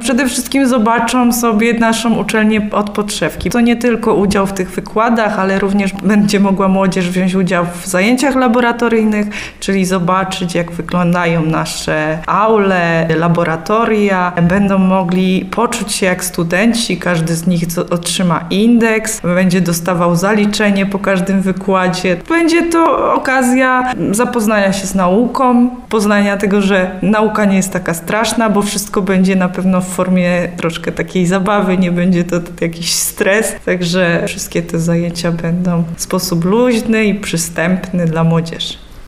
przede wszystkim zobaczą sobie naszą uczelnię od podszewki. To nie tylko udział w tych wykładach, ale również będzie mogła młodzież wziąć udział w zajęciach laboratoryjnych, czyli zobaczyć, jak wyglądają nasze aule, laboratoria. Będą mogli poczuć się jak studenci, każdy z nich otrzyma indeks, będzie dostawał zaliczenie po każdym wykładzie. Będzie to okazja zapoznania się z nauką, poznania tego, że nauka nie jest taka straszna, bo wszystko będzie na pewno w formie troszkę takiej zabawy, nie będzie to jakiś stres, także wszystkie te zajęcia będą w sposób luźny i przystępny dla młodzieży.